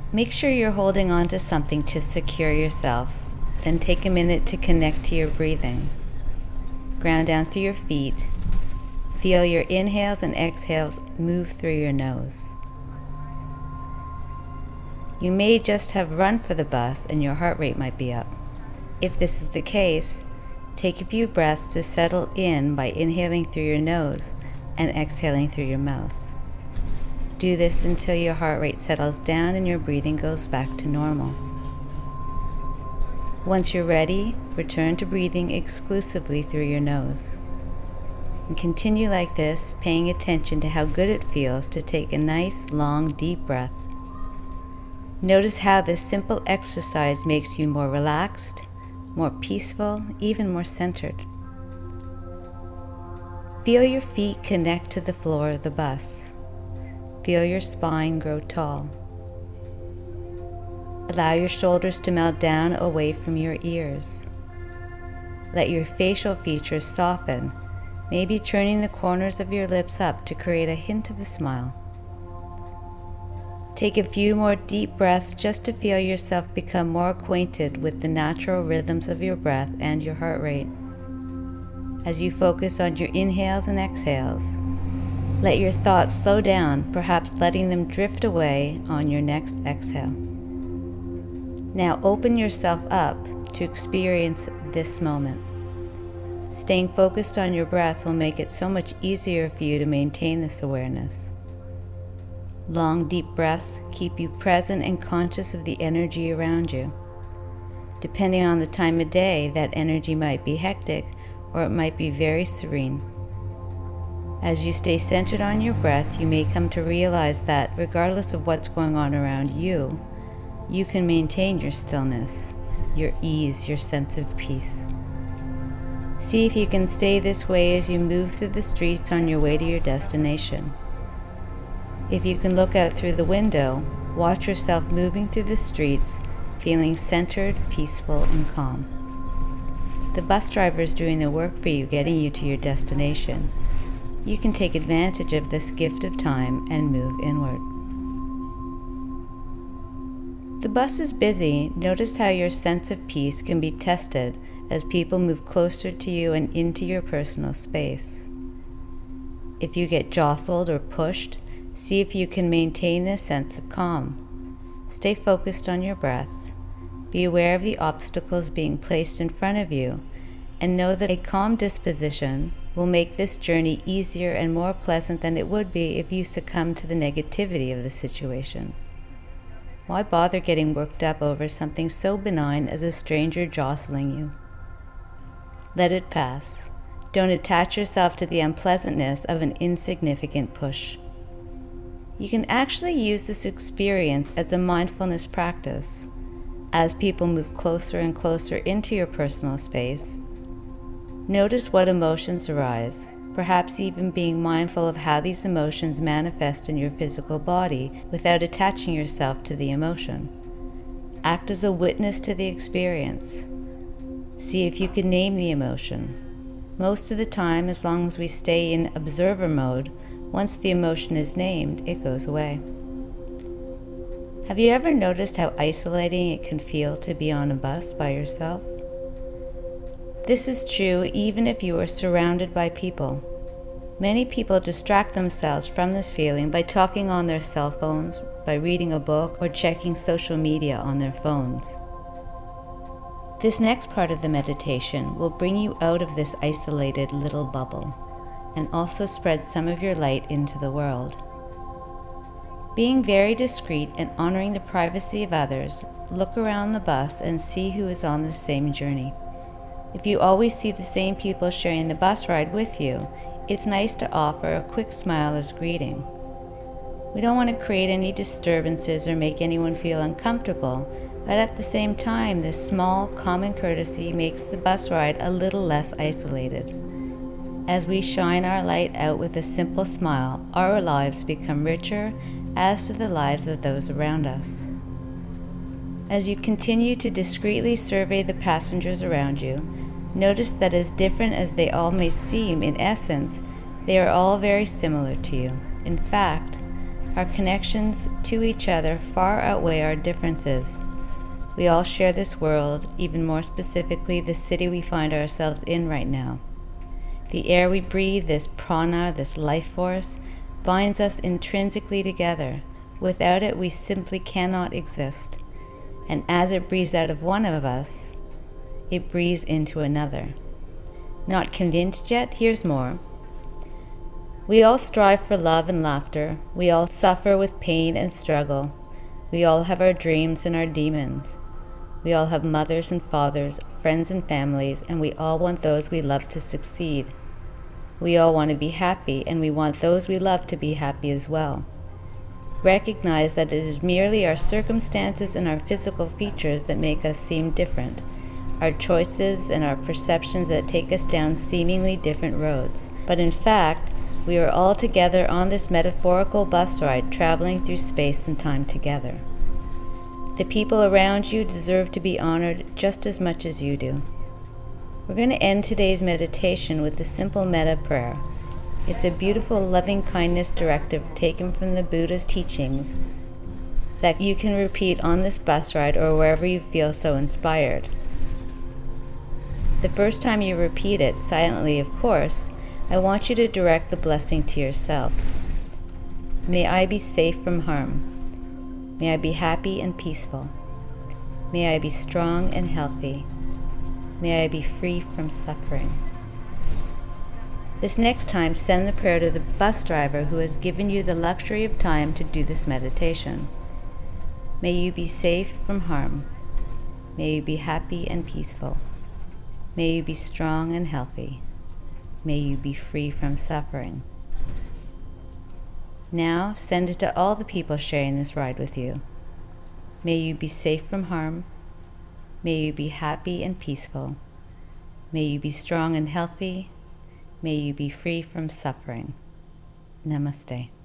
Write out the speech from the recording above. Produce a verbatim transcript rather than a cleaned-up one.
Make sure you're holding on to something to secure yourself. Then take a minute to connect to your breathing. Ground down through your feet. Feel your inhales and exhales move through your nose. You may just have run for the bus and your heart rate might be up. If this is the case, take a few breaths to settle in by inhaling through your nose and exhaling through your mouth. Do this until your heart rate settles down and your breathing goes back to normal. Once you're ready, return to breathing exclusively through your nose. And continue like this, paying attention to how good it feels to take a nice, long, deep breath. Notice how this simple exercise makes you more relaxed, more peaceful, even more centered. Feel your feet connect to the floor of the bus. Feel your spine grow tall. Allow your shoulders to melt down away from your ears. Let your facial features soften, maybe turning the corners of your lips up to create a hint of a smile. Take a few more deep breaths just to feel yourself become more acquainted with the natural rhythms of your breath and your heart rate. As you focus on your inhales and exhales, let your thoughts slow down, perhaps letting them drift away on your next exhale. Now open yourself up to experience this moment. Staying focused on your breath will make it so much easier for you to maintain this awareness. Long, deep breaths keep you present and conscious of the energy around you. Depending on the time of day, that energy might be hectic or it might be very serene. As you stay centered on your breath, you may come to realize that regardless of what's going on around you, you can maintain your stillness, your ease, your sense of peace. See if you can stay this way as you move through the streets on your way to your destination. If you can look out through the window, watch yourself moving through the streets, feeling centered, peaceful, and calm. The bus driver is doing the work for you, getting you to your destination. You can take advantage of this gift of time and move inward. The bus is busy. Notice how your sense of peace can be tested as people move closer to you and into your personal space. If you get jostled or pushed, see if you can maintain this sense of calm. Stay focused on your breath. Be aware of the obstacles being placed in front of you, and know that a calm disposition will make this journey easier and more pleasant than it would be if you succumbed to the negativity of the situation. Why bother getting worked up over something so benign as a stranger jostling you? Let it pass. Don't attach yourself to the unpleasantness of an insignificant push. You can actually use this experience as a mindfulness practice. As people move closer and closer into your personal space, notice what emotions arise, perhaps even being mindful of how these emotions manifest in your physical body without attaching yourself to the emotion. Act as a witness to the experience. See if you can name the emotion. Most of the time, as long as we stay in observer mode, once the emotion is named, it goes away. Have you ever noticed how isolating it can feel to be on a bus by yourself? This is true even if you are surrounded by people. Many people distract themselves from this feeling by talking on their cell phones, by reading a book, or checking social media on their phones. This next part of the meditation will bring you out of this isolated little bubble, and also spread some of your light into the world. Being very discreet and honoring the privacy of others, look around the bus and see who is on the same journey. If you always see the same people sharing the bus ride with you, it's nice to offer a quick smile as greeting. We don't want to create any disturbances or make anyone feel uncomfortable, but at the same time, this small, common courtesy makes the bus ride a little less isolated. As we shine our light out with a simple smile, our lives become richer, as do the lives of those around us. As you continue to discreetly survey the passengers around you, notice that as different as they all may seem, in essence, they are all very similar to you. In fact, Our connections to each other far outweigh our differences. We all share this world, even more specifically the city we find ourselves in right now. The air we breathe, this prana, this life force, binds us intrinsically together. Without it, we simply cannot exist. And as it breathes out of one of us, it breathes into another. Not convinced yet? Here's more. We all strive for love and laughter. We all suffer with pain and struggle. We all have our dreams and our demons. We all have mothers and fathers, friends and families, and we all want those we love to succeed. We all want to be happy, and we want those we love to be happy as well. Recognize that it is merely our circumstances and our physical features that make us seem different, our choices and our perceptions that take us down seemingly different roads. But in fact, we are all together on this metaphorical bus ride, traveling through space and time together. The people around you deserve to be honored just as much as you do. We're going to end today's meditation with the simple metta prayer. It's a beautiful loving-kindness directive taken from the Buddha's teachings that you can repeat on this bus ride or wherever you feel so inspired. The first time you repeat it, silently of course, I want you to direct the blessing to yourself. May I be safe from harm. May I be happy and peaceful. May I be strong and healthy. May I be free from suffering. This next time, send the prayer to the bus driver who has given you the luxury of time to do this meditation. May you be safe from harm. May you be happy and peaceful. May you be strong and healthy. May you be free from suffering. Now, send it to all the people sharing this ride with you. May you be safe from harm. May you be happy and peaceful. May you be strong and healthy. May you be free from suffering. Namaste.